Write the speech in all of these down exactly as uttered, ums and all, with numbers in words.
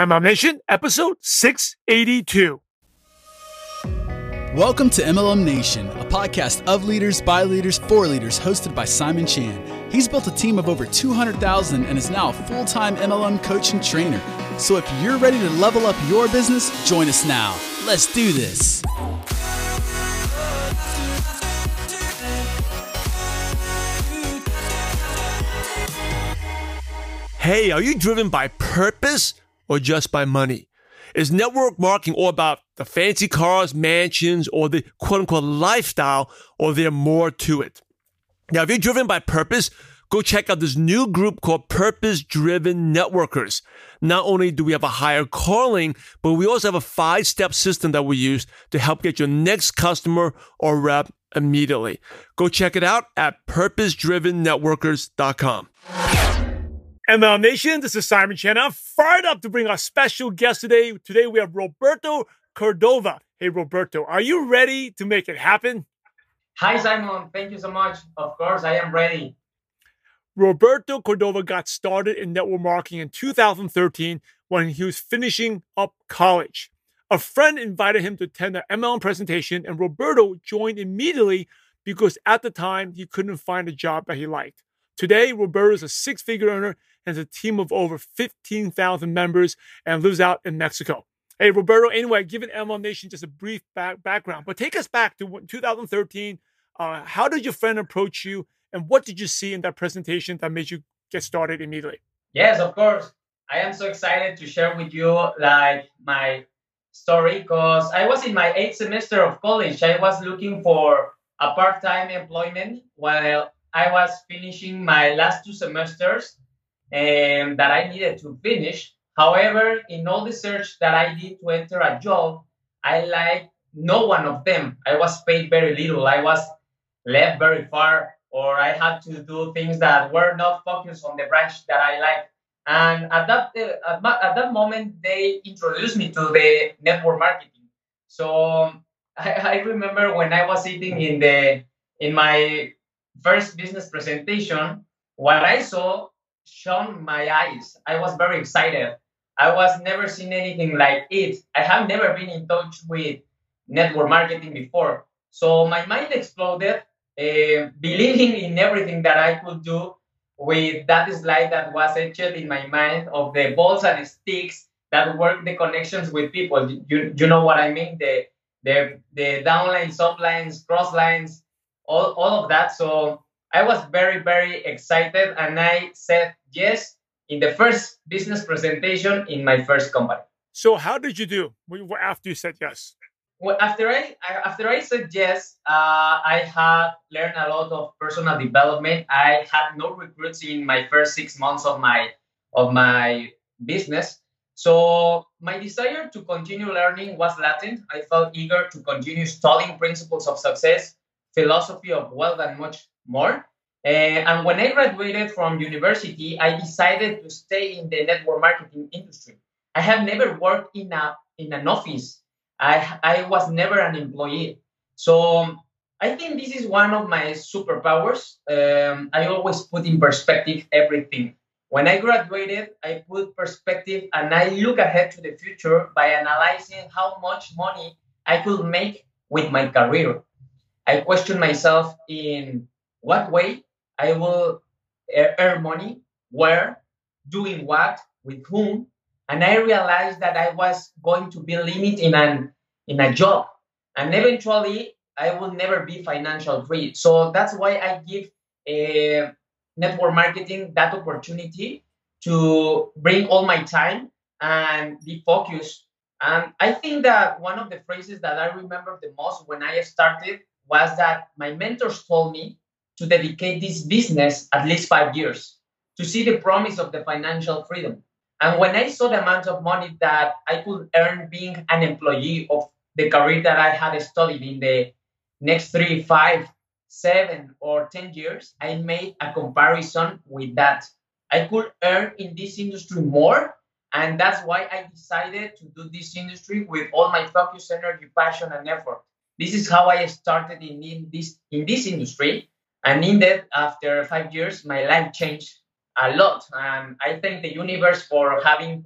M L M Nation, episode six eighty-two. Welcome to M L M Nation, a podcast of leaders, by leaders, for leaders, hosted by Simon Chan. He's built a team of over two hundred thousand and is now a full-time M L M coach and trainer. So if you're ready to level up your business, join us now. Let's do this. Hey, are you driven by purpose or just by money? Is network marketing all about the fancy cars, mansions, or the quote-unquote lifestyle, or there more to it? Now, if you're driven by purpose, go check out this new group called Purpose Driven Networkers. Not only do we have a higher calling, but we also have a five-step system that we use to help get your next customer or rep immediately. Go check it out at purpose driven networkers dot com. M L M Nation, this is Simon Chan. I'm fired up to bring our special guest today. Today we have Roberto Cordova. Hey, Roberto, are you ready to make it happen? Hi, Simon. Thank you so much. Of course, I am ready. Roberto Cordova got started in network marketing in two thousand thirteen when he was finishing up college. A friend invited him to attend an M L M presentation, and Roberto joined immediately because at the time he couldn't find a job that he liked. Today, Roberto is a six-figure earner and has a team of over fifteen thousand members and lives out in Mexico. Hey, Roberto, anyway, given M L M Nation just a brief back- background, but take us back to two thousand thirteen. Uh, how did your friend approach you, and what did you see in that presentation that made you get started immediately? Yes, of course. I am so excited to share with you like my story because I was in my eighth semester of college. I was looking for a part-time employment while I was finishing my last two semesters um, that I needed to finish. However, in all the search that I did to enter a job, I liked no one of them. I was paid very little. I was left very far, or I had to do things that were not focused on the branch that I liked. And at that uh, at, ma- at that moment, they introduced me to the network marketing. So I, I remember when I was sitting in the in my first business presentation, what I saw shone my eyes. I was very excited. I was never seen anything like it. I have never been in touch with network marketing before. So my mind exploded, uh, believing in everything that I could do with that slide that was etched in my mind of the balls and sticks that work the connections with people. You, you know what I mean? The, the, the downlines, uplines, cross lines, all, all of that. So I was very, very excited, and I said yes in the first business presentation in my first company. So how did you do after you said yes? Well, after I after I said yes, uh, I had learned a lot of personal development. I had no regrets in my first six months of my of my business. So my desire to continue learning was latent. I felt eager to continue studying principles of success, philosophy of wealth, and much more. Uh, and when I graduated from university, I decided to stay in the network marketing industry. I have never worked in a in an office. I I was never an employee. So I think this is one of my superpowers. Um, I always put in perspective everything. When I graduated, I put perspective and I look ahead to the future by analyzing how much money I could make with my career. I question myself in what way I will earn money, where, doing what, with whom, and I realized that I was going to be limited in an in a job, and eventually I will never be financial free. So that's why I give uh, network marketing that opportunity to bring all my time and be focused. And I think that one of the phrases that I remember the most when I started was that my mentors told me to dedicate this business at least five years to see the promise of the financial freedom. And when I saw the amount of money that I could earn being an employee of the career that I had studied in the next three, five, seven, or ten years, I made a comparison with that. I could earn in this industry more. And that's why I decided to do this industry with all my focus, energy, passion, and effort. This is how I started in, in this in this industry. And in that, after five years, my life changed a lot. And I thank the universe for having put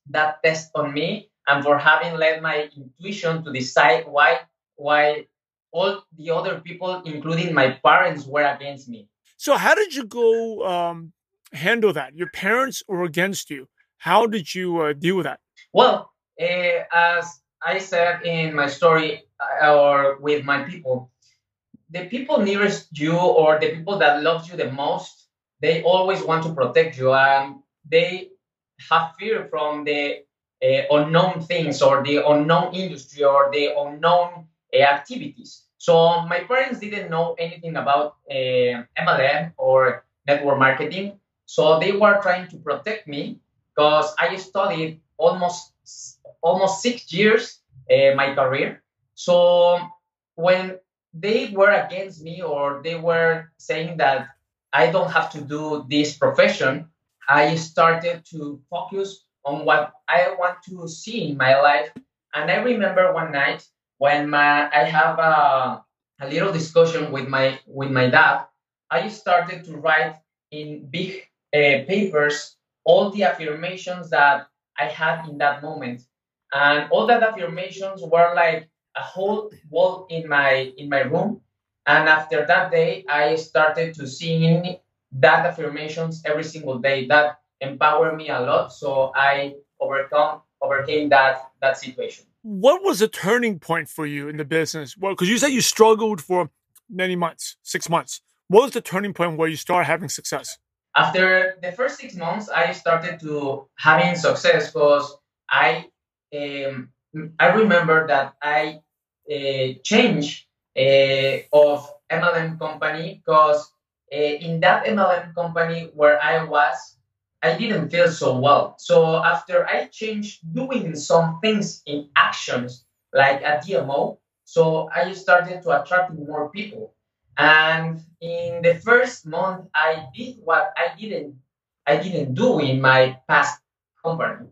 that test on me and for having let my intuition to decide why why all the other people, including my parents, were against me. So how did you go um, handle that? Your parents were against you. How did you uh, deal with that? Well, uh, as I said in my story uh, or with my people, the people nearest you or the people that love you the most, they always want to protect you and they have fear from the uh, unknown things or the unknown industry or the unknown uh, activities. So my parents didn't know anything about uh, M L M or network marketing. So they were trying to protect me because I studied almost almost six years uh, my career. So when they were against me or they were saying that I don't have to do this profession, I started to focus on what I want to see in my life. And I remember one night when my, I have a, a little discussion with my with my dad, I started to write in big uh, papers all the affirmations that I had in that moment. And all that affirmations were like a whole wall in my in my room. And after that day, I started to sing that affirmations every single day. That empowered me a lot. So I overcome overcame that that situation. What was the turning point for you in the business? Well, because you said you struggled for many months, six months. What was the turning point where you started having success? After the first six months, I started to having success because I um, I remember that I uh, changed uh, of M L M company because uh, in that M L M company where I was, I didn't feel so well. So after I changed doing some things in actions like a D M O, so I started to attract more people. And in the first month, I did what I didn't I didn't do in my past company.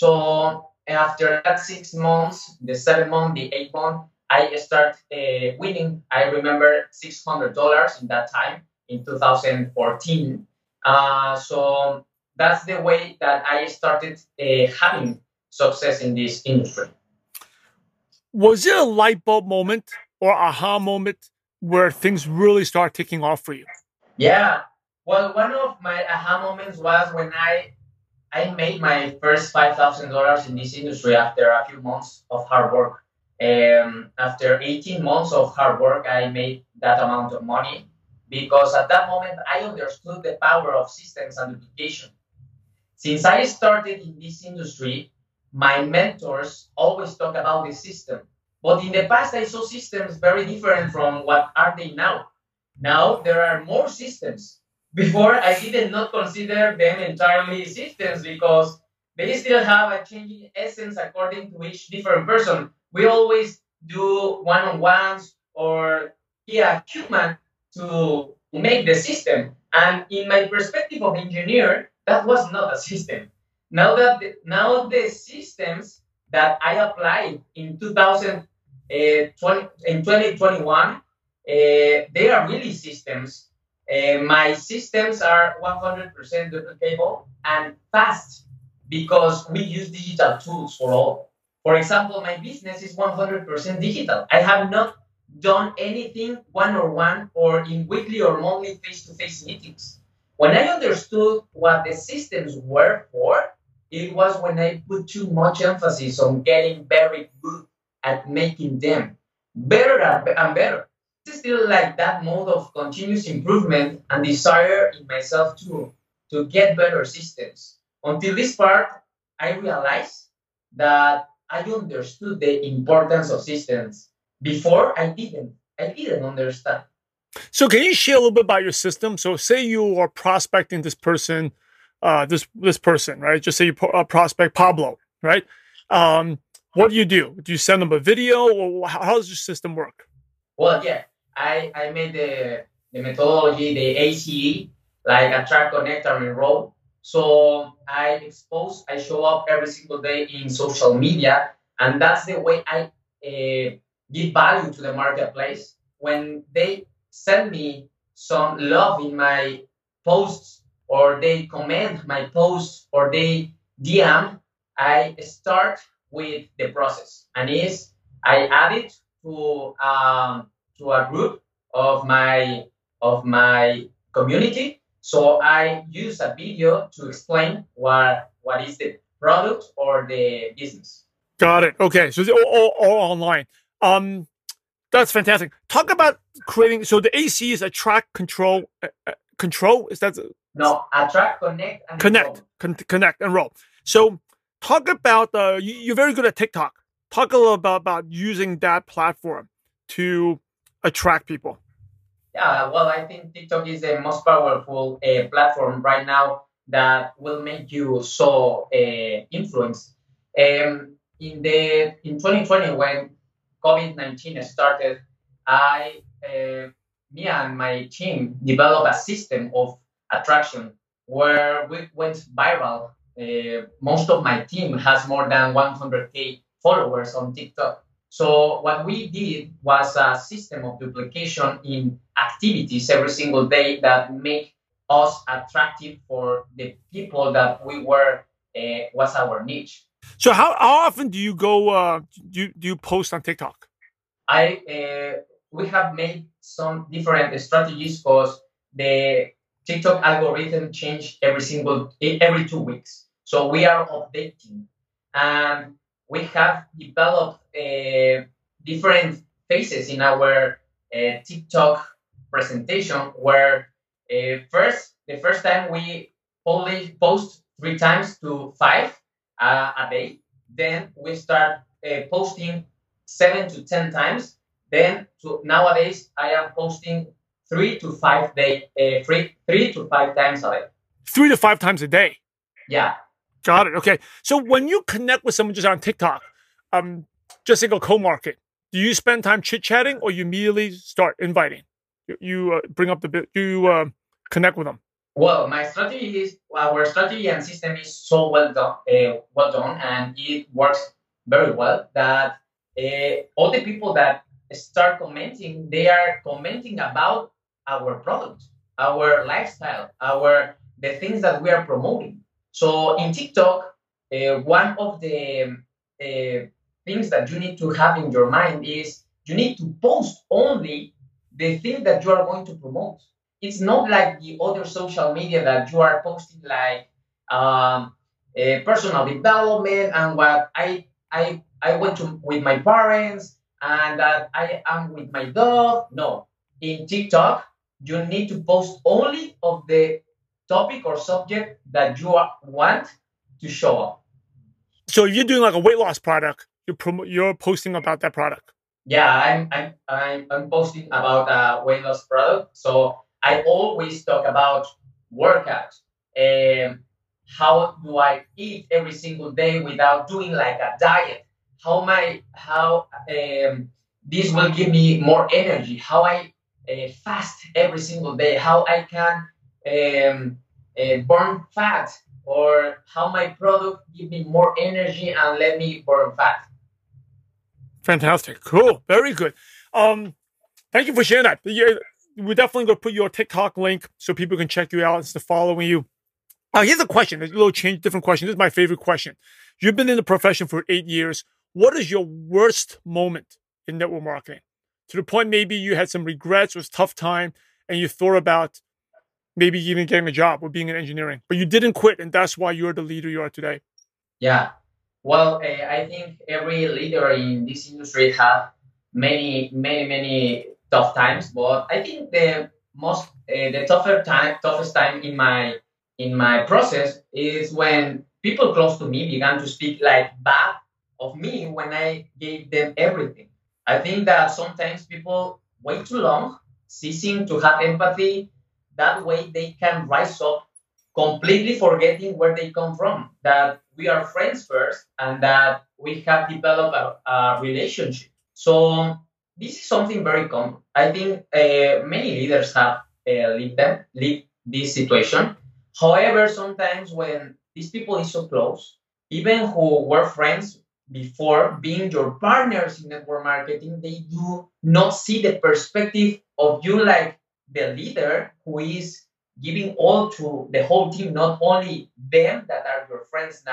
So after that six months, the seven month, the eight month, I start uh, winning. I remember six hundred dollars in that time in two thousand fourteen. Uh, so that's the way that I started uh, having success in this industry. Was it a light bulb moment or aha moment where things really start taking off for you? Yeah. Well, one of my aha moments was when I I made my first five thousand dollars in this industry after a few months of hard work. Um, after eighteen months of hard work, I made that amount of money because at that moment I understood the power of systems and duplication. Since I started in this industry, my mentors always talk about the system. But in the past, I saw systems very different from what are they now. Now there are more systems. Before, I did not consider them entirely systems because they still have a changing essence according to each different person. We always do one-on-ones or be a human to make the system. And in my perspective of engineer, that was not a system. Now that the, now the systems that I applied in two thousand twenty, in twenty twenty-one, uh, they are really systems. Uh, my systems are one hundred percent duplicable and fast because we use digital tools for all. For example, my business is one hundred percent digital. I have not done anything one-on-one or in weekly or monthly face-to-face meetings. When I understood what the systems were for, it was when I put too much emphasis on getting very good at making them better and better. It's still like that mode of continuous improvement and desire in myself to, to get better systems. Until this part, I realized that I understood the importance of systems. Before, I didn't. I didn't understand. So can you share a little bit about your system? So say you are prospecting this person, uh, this this person, right? Just say you pro- uh, prospect Pablo, right? Um, what do you do? Do you send them a video, or how, how does your system work? Well, yeah, I, I made the, the methodology, the A C E, like attract, connect, and enroll. So I expose, I show up every single day in social media, and that's the way I uh, give value to the marketplace. When they send me some love in my posts, or they comment my posts, or they D M, I start with the process, and is I add it to um, to a group of my of my community. So I use a video to explain what what is the product or the business. Got it. Okay, so it's all, all, all online. Um, that's fantastic. Talk about creating. So the A C is attract, control, uh, uh, control. Is that No, attract, connect, and connect, enroll. con- connect, enroll. So talk about. Uh, you, you're very good at TikTok. Talk a little about about using that platform to attract people. Yeah, well, I think TikTok is the most powerful uh, platform right now that will make you so uh, influence. Um, in the in twenty twenty, when COVID nineteen started, I uh, me and my team developed a system of attraction where we went viral. Uh, most of my team has more than one hundred k followers on TikTok. So what we did was a system of duplication in activities every single day that make us attractive for the people that we were uh, was our niche. So how, how often do you go? Uh, do you, do you post on TikTok? I uh, We have made some different strategies because the TikTok algorithm change every single every two weeks. So we are updating, and we have developed uh, different phases in our uh, TikTok presentation. Where uh, first, the first time we only post three times to five uh, a day. Then we start uh, posting seven to ten times. Then to nowadays, I am posting three to five day, uh, three three to five times a day. Three to five times a day. Yeah. Got it. Okay. So when you connect with someone just on TikTok, um, just like a co-market, do you spend time chit-chatting or you immediately start inviting? You, you uh, bring up the bit, you uh, connect with them. Well, my strategy is our strategy and system is so well done, uh, well done, and it works very well that uh, all the people that start commenting, they are commenting about our product, our lifestyle, our the things that we are promoting. So in TikTok, uh, one of the uh, things that you need to have in your mind is you need to post only the thing that you are going to promote. It's not like the other social media that you are posting like um, uh, personal development and what I I I went to with my parents and that I am with my dog. No, in TikTok you need to post only of the topic or subject that you are, want to show up. So if you're doing like a weight loss product, you're promo- you're posting about that product. Yeah, I'm I'm I'm, I'm posting about a weight loss product. So I always talk about workouts. Um, how do I eat every single day without doing like a diet? How my how um, this will give me more energy? How I uh, fast every single day? How I can um, uh, burn fat? Or how my product give me more energy and let me burn fat? Fantastic. Cool. Very good. Um, thank you for sharing that. Yeah, we're definitely going to put your TikTok link so people can check you out and start following you. Uh, here's a question. There's a little change, different question. This is my favorite question. You've been in the profession for eight years. What is your worst moment in network marketing? To the point maybe you had some regrets, it was a tough time, and you thought about maybe even getting a job or being in engineering, but you didn't quit, and that's why you're the leader you are today. Yeah. Well, uh, I think every leader in this industry have many, many, many tough times. But I think the most, uh, the tougher time, toughest time in my in my process is when people close to me began to speak like bad of me when I gave them everything. I think that sometimes people wait too long, ceasing to have empathy. That way, they can rise up completely forgetting where they come from, that we are friends first and that we have developed a, a relationship. So this is something very common. I think uh, many leaders have uh, lived them, lived this situation. However, sometimes when these people is so close, even who were friends before being your partners in network marketing, they do not see the perspective of you like the leader who is giving all to the whole team, not only them that are your friends now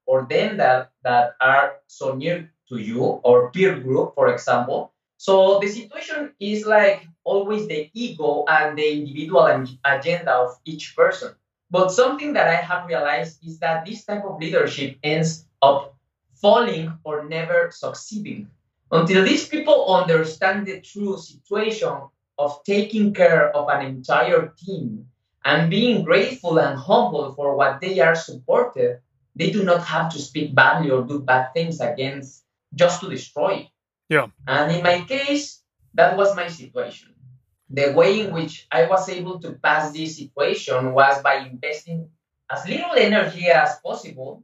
or them that, that are so near to you, or peer group, for example. So the situation is like always the ego and the individual ag- agenda of each person. But something that I have realized is that this type of leadership ends up falling or never succeeding until these people understand the true situation of taking care of an entire team and being grateful and humble for what they are supported. They do not have to speak badly or do bad things against just to destroy. Yeah. And in my case, that was my situation. The way in which I was able to pass this situation was by investing as little energy as possible.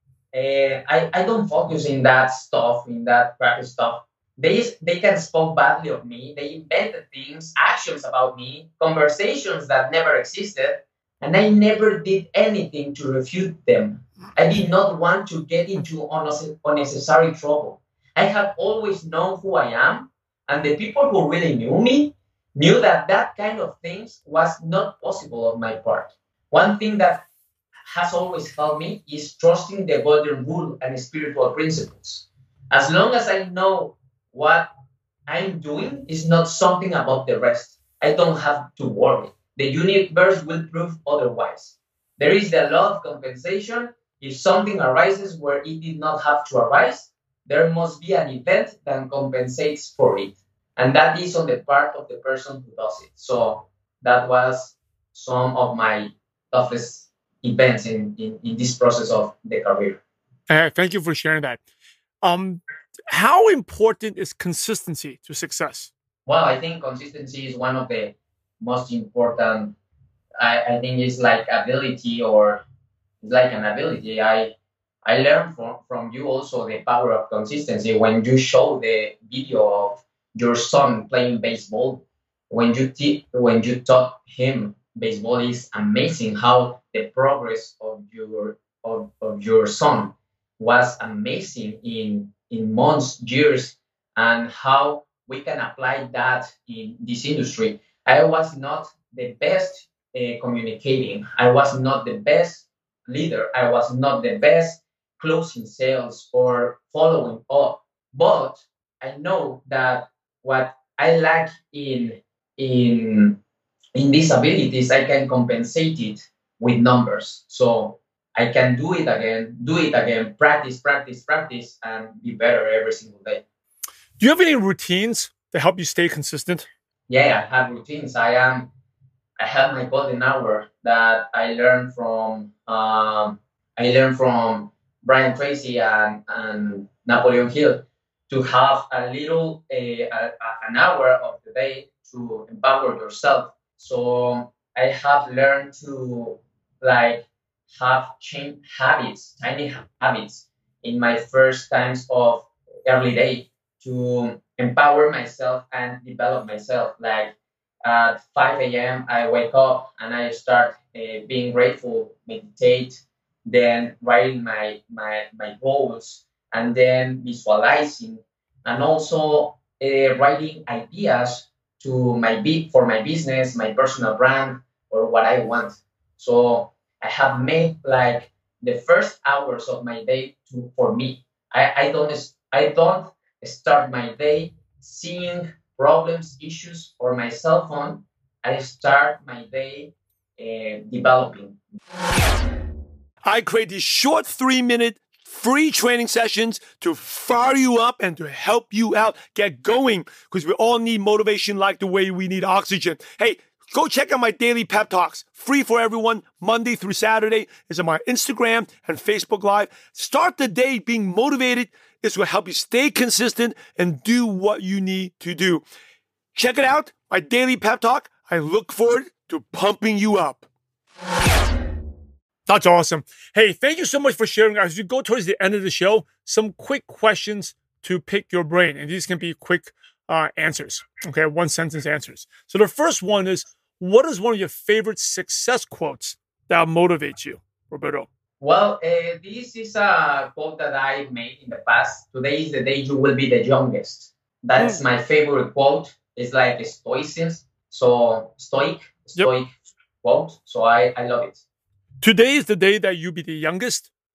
Uh, I, I don't focus in that stuff, in that crappy stuff. They, they can speak badly of me. They invented things, actions about me, conversations that never existed, and I never did anything to refute them. I did not want to get into unnecess- unnecessary trouble. I have always known who I am, and the people who really knew me knew that that kind of things was not possible on my part. One thing that has always helped me is trusting the golden rule and spiritual principles. As long as I know what I'm doing is not something about the rest, I don't have to worry. The universe will prove otherwise. There is the law of compensation. If something arises where it did not have to arise, there must be an event that compensates for it. And that is on the part of the person who does it. So that was some of my toughest events in, in, in this process of the career. Uh, thank you for sharing that. Um, how important is consistency to success? Well, I think consistency is one of the most important. I, I think it's like ability, or it's like an ability. I I learned from, from you also the power of consistency when you show the video of your son playing baseball. When you te- when you taught him baseball, is amazing how the progress of your of, of your son was amazing in in months, years, and how we can apply that in this industry. I was not the best uh, communicating. I was not the best leader. I was not the best closing sales or following up. But I know that what I lack in in in these abilities, I can compensate it with numbers. So I can do it again, do it again, practice, practice, practice, and be better every single day. Do you have any routines to help you stay consistent? Yeah, I have routines. I am. I have my golden hour that I learned from. Um, I learned from Brian Tracy and, and Napoleon Hill to have a little uh, a, an hour of the day to empower yourself. So I have learned to like have change habits, tiny habits in my first times of early day to empower myself and develop myself. Like at five a.m. I wake up and I start uh, being grateful, meditate, then writing my, my, my goals, and then visualizing, and also uh, writing ideas to my big for my business, my personal brand, or what I want. So I have made like the first hours of my day to for me. I, I don't I don't start my day seeing problems, issues, or my cell phone. I start my day uh, developing. I create these short three minute free training sessions to fire you up and to help you out get going, because we all need motivation like the way we need oxygen. Hey, go check out my daily pep talks, free for everyone, Monday through Saturday. It's on my Instagram and Facebook Live. Start the day being motivated. This will help you stay consistent and do what you need to do. Check it out, my daily pep talk. I look forward to pumping you up. That's awesome. Hey, thank you so much for sharing. As you go towards the end of the show, some quick questions to pick your brain. And these can be quick uh, answers. Okay, one sentence answers. So the first one is, what is one of your favorite success quotes that motivates you, Roberto? Well, uh, this is a quote that I made in the past. Today is the day you will be the youngest. That's mm. my favorite quote. It's like a stoicism. So stoic, stoic yep. quote. So I, I love it. Today is the day that you be the youngest?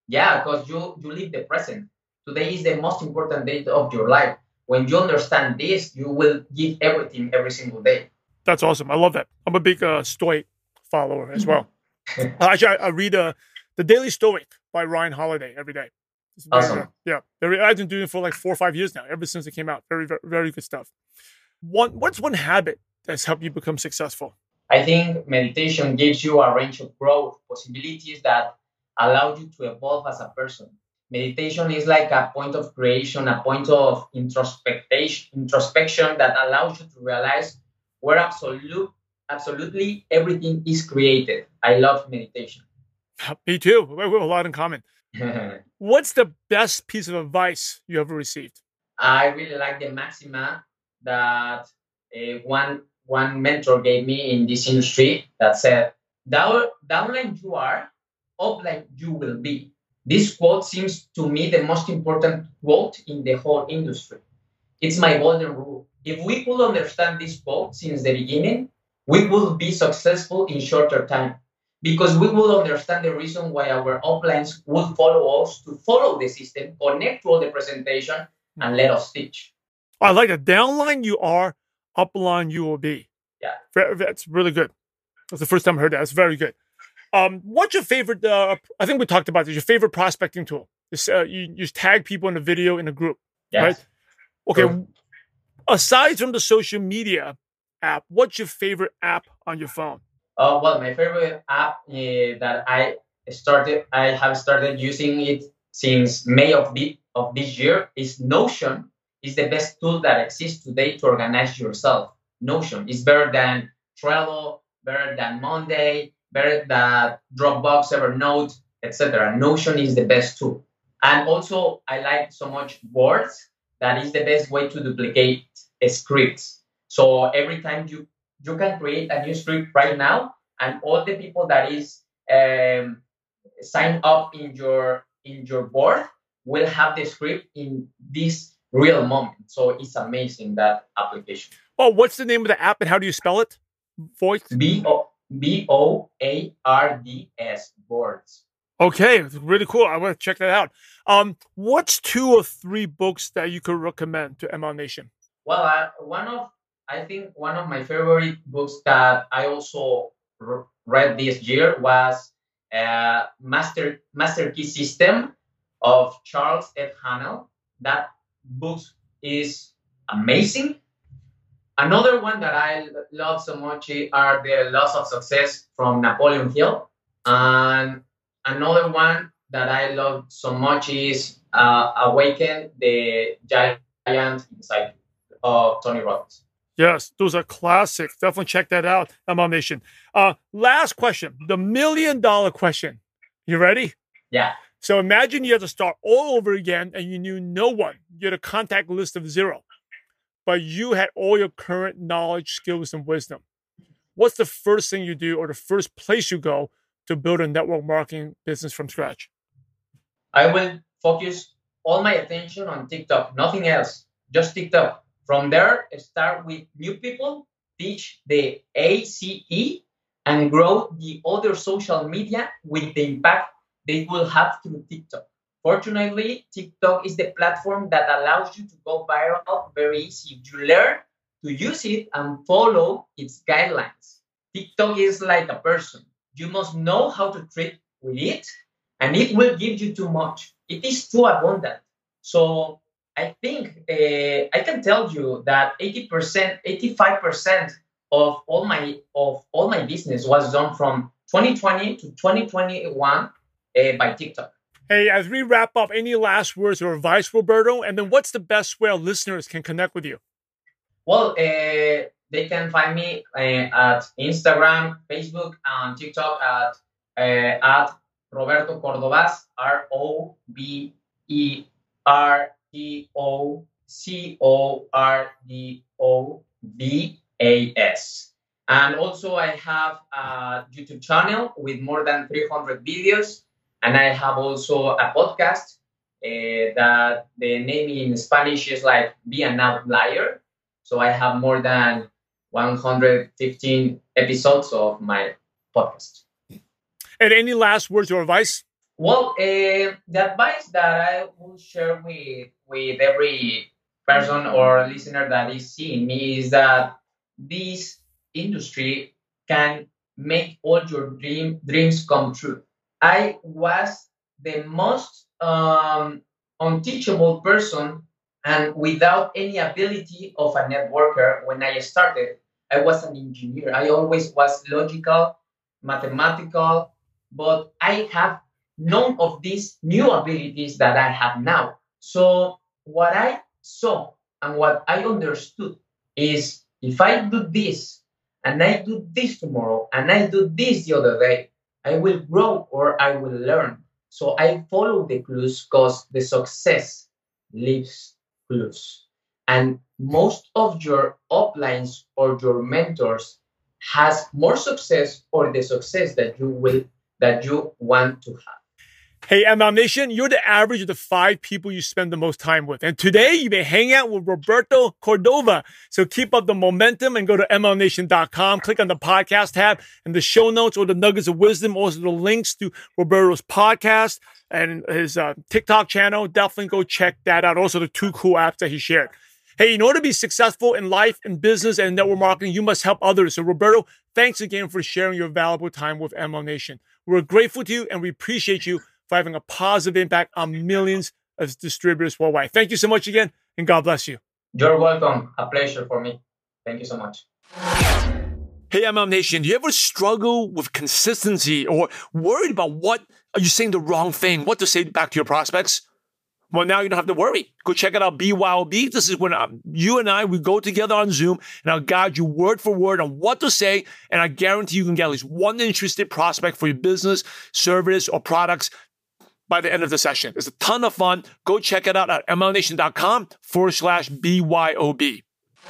Yeah, because you you live the present. Today is the most important day of your life. When you understand this, you will give everything every single day. That's awesome. I love that. I'm a big uh, Stoic follower as well. Uh, actually, I, I read uh, the Daily Stoic by Ryan Holiday every day. It's very, Awesome. uh, yeah, very, I've been doing it for like four or five years now, ever since it came out. Very, very, very good stuff. One, what's one habit that's helped you become successful? I think meditation gives you a range of growth possibilities that allow you to evolve as a person. Meditation is like a point of creation, a point of introspection, introspection that allows you to realize where absolute, absolutely everything is created. I love meditation. Me too. We have a lot in common. What's the best piece of advice you ever received? I really like the maxima that uh, one one mentor gave me in this industry that said, "Down downline you are, upline you will be." This quote seems to me the most important quote in the whole industry. It's my golden rule. If we could understand this quote since the beginning, we will be successful in shorter time because we will understand the reason why our uplines will follow us to follow the system, connect to all the presentation, and let us teach. I like that. Downline you are, upline you will be. Yeah. That's really good. That's the first time I heard that. That's very good. Um, what's your favorite, uh, I think we talked about this, your favorite prospecting tool? This, uh, you, you tag people in a video in a group, Yes. right? Okay. Sure. Aside from the social media app, what's your favorite app on your phone? Uh, well, my favorite app uh, that I started, I have started using it since May of the, of this year is Notion. Is the best tool that exists today to organize yourself. Notion is better than Trello, better than Monday, better than Dropbox, Evernote, et cetera. Notion is the best tool. And also, I like so much Words. That is the best way to duplicate scripts. So every time you you can create a new script right now, and all the people that is um, signed up in your in your board will have the script in this real moment. So it's amazing, that application. Oh, what's the name of the app and how do you spell it? Voice? B O B O A R D S, Boards. Okay, really cool. I want to check that out. Um, what's two or three books that you could recommend to M L Nation? Well, I, one of I think one of my favorite books that I also r- read this year was uh, Master Master Key System of Charles F. Hannell. That book is amazing. Another one that I love so much are the Laws of Success from Napoleon Hill. And another one that I love so much is uh, Awaken the Giant Inside of Tony Robbins. Yes, those are classics. Definitely check that out, M L Nation. Uh, last question, the million dollar question. You ready? Yeah. So imagine you had to start all over again and you knew no one. You had a contact list of zero, but you had all your current knowledge, skills, and wisdom. What's the first thing you do or the first place you go to build a network marketing business from scratch? I will focus all my attention on TikTok, nothing else, just TikTok. From there, start with new people, teach the A C E, and grow the other social media with the impact they will have through TikTok. Fortunately, TikTok is the platform that allows you to go viral very easy. You learn to use it and follow its guidelines. TikTok is like a person. You must know how to treat with it, and it will give you too much. It is too abundant. So I think uh, I can tell you that eighty percent, eighty-five percent of all my of all my business was done from twenty twenty to twenty twenty-one uh, by TikTok. Hey, as we wrap up, any last words or advice, Roberto? And then what's the best way our listeners can connect with you? Well, uh, they can find me uh, at Instagram, Facebook, and TikTok at uh, at Roberto Cordovas, R O B E R T O C O R D O V A S. And also, I have a YouTube channel with more than three hundred videos. And I have also a podcast uh, that the name in Spanish is like Be an Outlier. So I have more than one hundred fifteen episodes of my podcast. And any last words or advice? Well, uh, the advice that I will share with with every person or listener that is seeing me is that this industry can make all your dream dreams come true. I was the most um, unteachable person and without any ability of a networker when I started. I was an engineer. I always was logical, mathematical, but I have none of these new abilities that I have now. So what I saw and what I understood is if I do this and I do this tomorrow and I do this the other day, I will grow or I will learn. So I follow the clues because the success leaves clues. And most of your uplines or your mentors has more success or the success that you will that you want to have. Hey, M L Nation, you're the average of the five people you spend the most time with. And today, you may hang out with Roberto Cordova. So keep up the momentum and go to M L nation dot com. Click on the podcast tab and the show notes or the nuggets of wisdom, also the links to Roberto's podcast and his uh, TikTok channel. Definitely go check that out. Also, the two cool apps that he shared. Hey, in order to be successful in life, in business, and network marketing, you must help others. So, Roberto, thanks again for sharing your valuable time with M L Nation. We're grateful to you and we appreciate you for having a positive impact on millions of distributors worldwide. Thank you so much again, and God bless you. You're welcome. A pleasure for me. Thank you so much. Hey, M L Nation, do you ever struggle with consistency or worried about what are you saying the wrong thing, what to say back to your prospects? Well, now you don't have to worry. Go check it out, B Y O B. This is when um, you and I, we go together on Zoom, and I'll guide you word for word on what to say, and I guarantee you can get at least one interested prospect for your business, service, or products by the end of the session. It's a ton of fun. Go check it out at M L nation dot com forward slash B Y O B.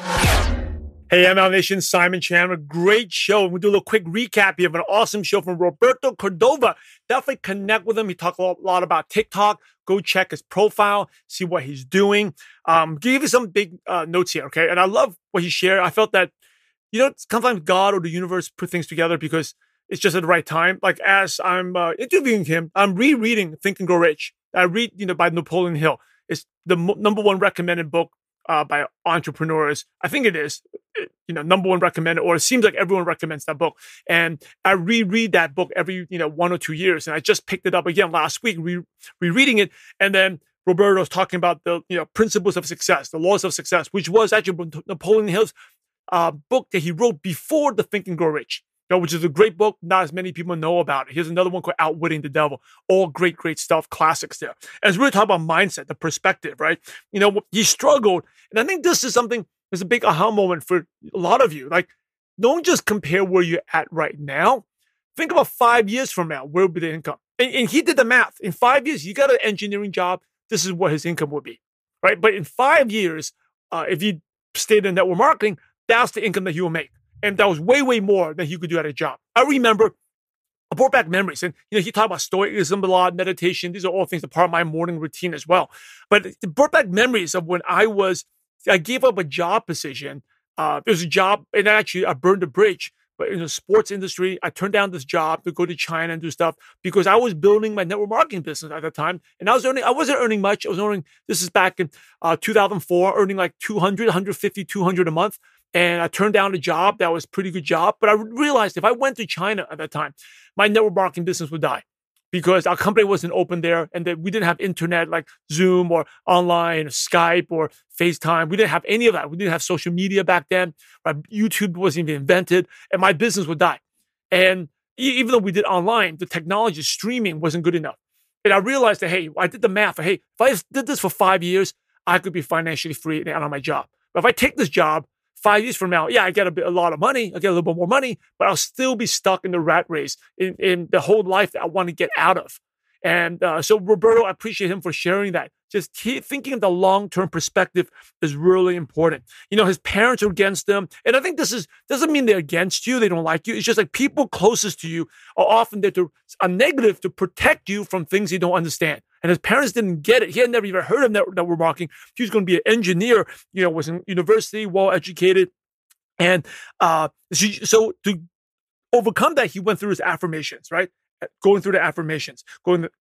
Hey, M L Nation, Simon Chandler. Great show. We'll do a little quick recap here of an awesome show from Roberto Cordova. Definitely connect with him. He talked a lot about TikTok. Go check his profile, see what he's doing. Um, give you some big uh, notes here, okay? And I love what he shared. I felt that, you know, sometimes God or the universe put things together because it's just at the right time. Like as I'm uh, interviewing him, I'm rereading Think and Grow Rich. I read, you know, by Napoleon Hill. It's the mo- number one recommended book uh, by entrepreneurs. I think it is, you know, number one recommended, or it seems like everyone recommends that book. And I reread that book every, you know, one or two years. And I just picked it up again last week, re- rereading it. And then Roberto's talking about the, you know, principles of success, the laws of success, which was actually Napoleon Hill's uh, book that he wrote before the Think and Grow Rich. You know, which is a great book. Not as many people know about it. Here's another one called Outwitting the Devil. All great, great stuff. Classics there. And it's really talking about mindset, the perspective, right? You know, he struggled. And I think this is something that's a big aha moment for a lot of you. Like, don't just compare where you're at right now. Think about five years from now. Where will be the income? And, and he did the math. In five years, you got an engineering job. This is what his income would be, right? But in five years, uh, if you stayed in network marketing, that's the income that he will make. And that was way, way more than he could do at a job. I remember, I brought back memories. And, you know, he talked about stoicism a lot, meditation. These are all things that are part of my morning routine as well. But it brought back memories of when I was, I gave up a job position. Uh, there was a job, and actually I burned a bridge. But in the sports industry, I turned down this job to go to China and do stuff because I was building my network marketing business at the time. And I was earning, I wasn't earning much. I was earning, this is back in uh, two thousand four, earning like two hundred, one fifty, two hundred a month. And I turned down a job that was a pretty good job. But I realized if I went to China at that time, my network marketing business would die because our company wasn't open there and that we didn't have internet like Zoom or online or Skype or FaceTime. We didn't have any of that. We didn't have social media back then. Right? YouTube wasn't even invented and my business would die. And even though we did online, the technology streaming wasn't good enough. And I realized that, hey, I did the math. Hey, if I did this for five years, I could be financially free and out of my job. But if I take this job, Five years from now, yeah, I get a, bit, a lot of money. I get a little bit more money, but I'll still be stuck in the rat race in, in the whole life that I want to get out of. And uh, so, Roberto, I appreciate him for sharing that. Just keep thinking of the long-term perspective is really important. You know, his parents are against him. And I think this is doesn't mean they're against you. They don't like you. It's just like people closest to you are often there to a negative to protect you from things you don't understand. And his parents didn't get it. He had never even heard of network, network marketing. He was going to be an engineer, you know, was in university, well-educated. And uh, so to overcome that, he went through his affirmations, right? Going through the affirmations, going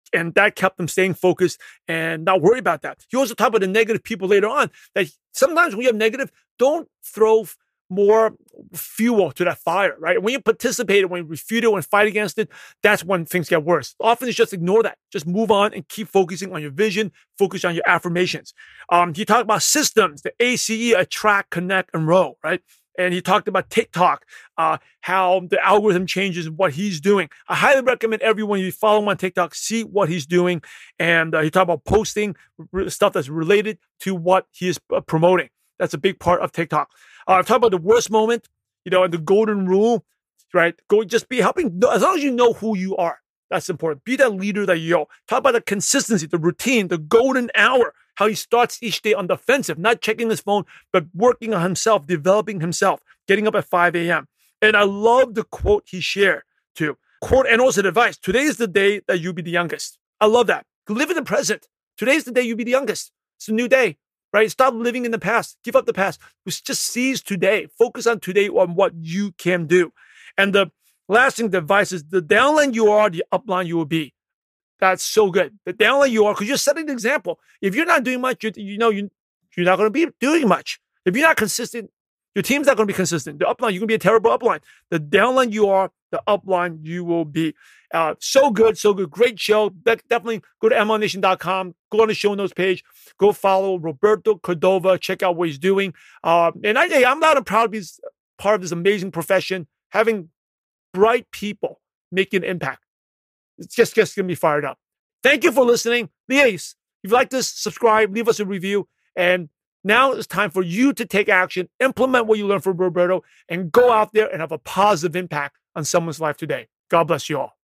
And that kept them staying focused and not worry about that. He also talked about the negative people later on, that sometimes when you have negative, don't throw more fuel to that fire, right? When you participate, when you refute it, when you fight against it, that's when things get worse. Often it's just ignore that. Just move on and keep focusing on your vision, focus on your affirmations. Um, he talked about systems, the A C E, attract, connect, and row, right? And he talked about TikTok, uh, how the algorithm changes and what he's doing. I highly recommend everyone, you follow him on TikTok, see what he's doing. And uh, he talked about posting stuff that's related to what he is uh, promoting. That's a big part of TikTok. Uh, I've talked about the worst moment, you know, and the golden rule, right? Go, just be helping, as long as you know who you are. That's important. Be that leader that you are. Talk about the consistency, the routine, the golden hour, how he starts each day on the offensive, not checking his phone, but working on himself, developing himself, getting up at five a.m. And I love the quote he shared too. Quote and also the advice. Today is the day that you be the youngest. I love that. Live in the present. Today is the day you be the youngest. It's a new day, right? Stop living in the past. Give up the past. Just seize today. Focus on today on what you can do. And the last thing, the advice is the downline you are, the upline you will be. That's so good. The downline you are, because you're setting an example. If you're not doing much, you, you know you, you're not going to be doing much. If you're not consistent, your team's not going to be consistent. The upline, you're going to be a terrible upline. The downline you are, the upline you will be. Uh, so good, so good. Great show. De- definitely go to M L M Nation dot com. Go on the show notes page. Go follow Roberto Cordova. Check out what he's doing. Uh, and I, hey, I'm not a proud to be part of this amazing profession. Having bright people making an impact. It's just, just going to be fired up. Thank you for listening. Please, if you like this, subscribe, leave us a review. And now it's time for you to take action, implement what you learned from Roberto, and go out there and have a positive impact on someone's life today. God bless you all.